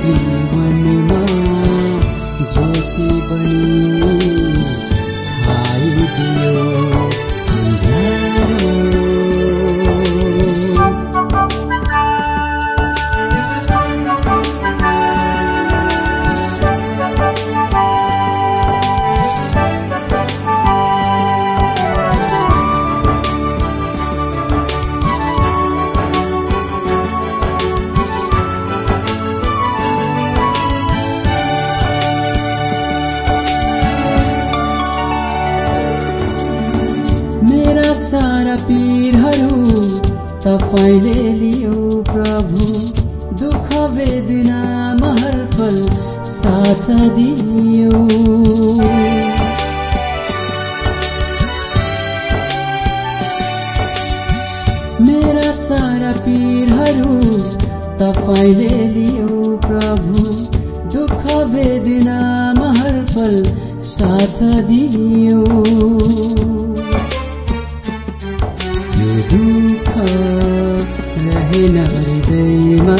जीवनमा ज्योति बनी छाइदियो अन्धारो। मेरा सारा पीरहरू तपाईले लियो प्रभु, दुख वेदनामा हरपल साथ दियो। मेरा सारा पीरहरू तपाईले लियो प्रभु, दुख वेदनामा हरपल साथ दियो। दुःख रहेन हृदयमा,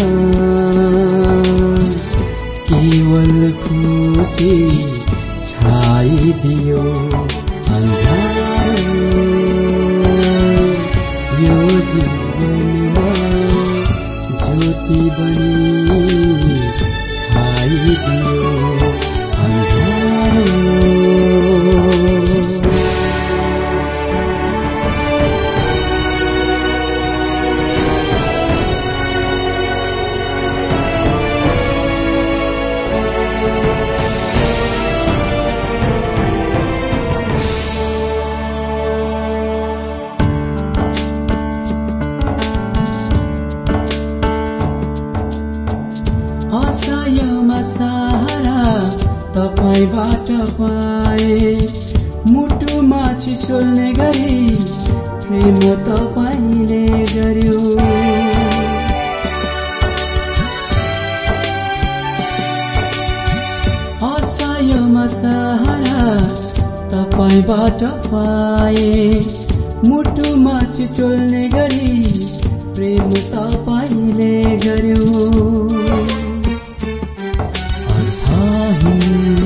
केवल खुसी छाइदियो अन्धारो। यो जीवनमा ज्योति बनी छाइदियो अन्धारो। असयमा सहारा तपाईबाट पाए, मुटुमा छिचोल्ने गरी प्रेम तपाईले गर्यो। असयमा सहारा तपाईबाट पाए, मुटुमा छिचोल्ने गरी प्रेम तपाईले गर्यो। अर्थहीन